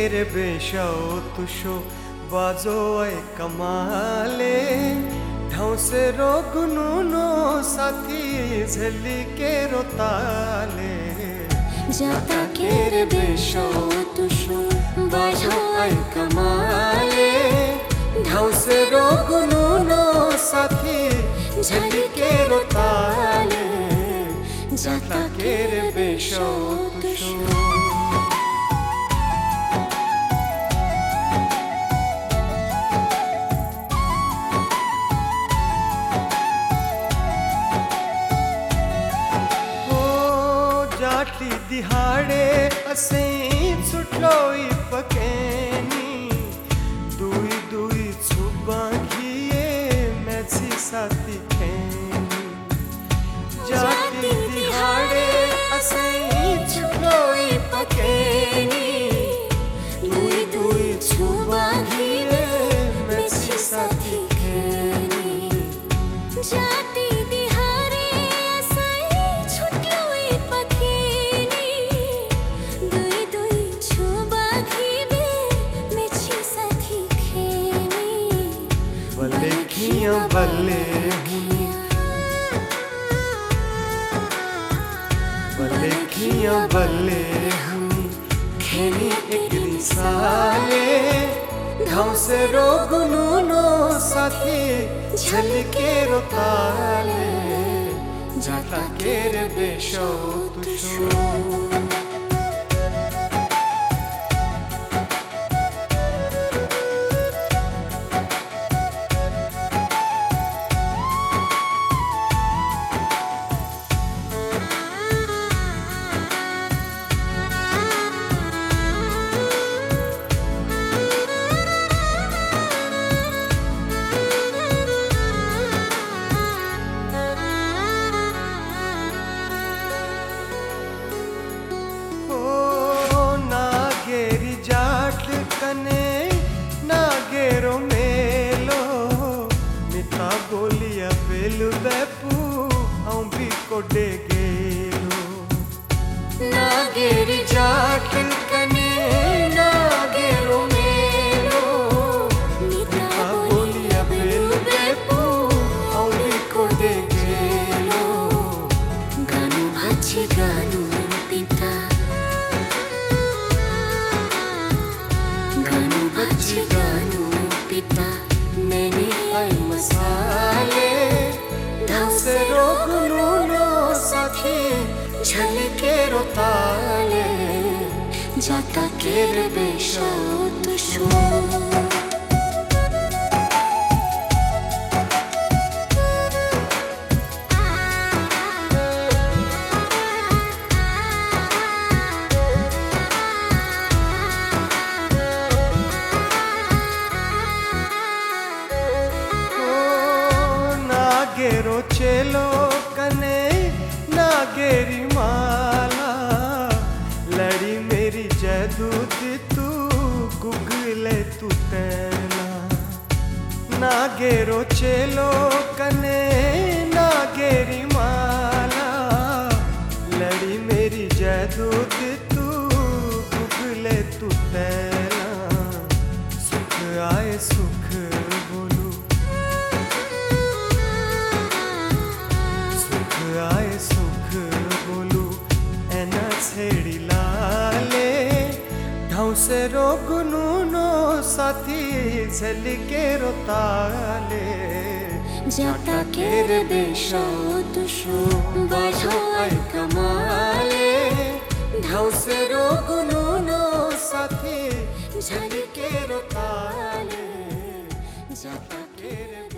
रे बेशो तुशो बाजो आए कमाले ढाउ से रोगुनुनो साथी झली के रोताले जाता के रे बेशो तुशो बाजो आए कमाले ढाउ से रोगुनुनो साथी झली के रोताले जाता के रे बेशो तुशो। जाटली दिहाड़े असें सुटलोई पकेनी दुई दुई छुबा घिए मैसी साथी खेनी जाटली दिहाड़े असें सुटलोई पकेनी दुई दुई छुबा घिए मैसी साथी खेनी जाती बल्ले बल्ले खिया बल्ले हुई खेनी एक साले ढाउ से रोगुनुनो साथी झल के रोताले जाता के रे बेशो तुशो। कने नागेरो मेलो मिता बोलिया बेलु बेपू आऊं भी कोडे गेलो नागेरी जाट कने नागेरो मेलो मिता बोलिया बेलु बेपू आऊं भी कोडे गेलो गानु भाची गानु पिता गानु पिता मैंने आई मसाले ढाउ से रोगुनुनो साथी झल के रोताले जाता के रे बेशो तुशो। नागेरो चेलो कने नागेरी माला लड़ी मेरी जदूत तू गुगले तू तेला नागेरो चेलो कने नागेरी माला लड़ी मेरी जदूत तू गुगले तू तेला सुख आए सुख बोलू आए सुख बोलू एना छेड़ी लाले ढाउ से रोगुनुनो साथी झल के रोताले जाता के रे बेशो तुशो बाजो आए कमाले ढाउ से रोगुनुनो साथी झल के रोताले जाता के रे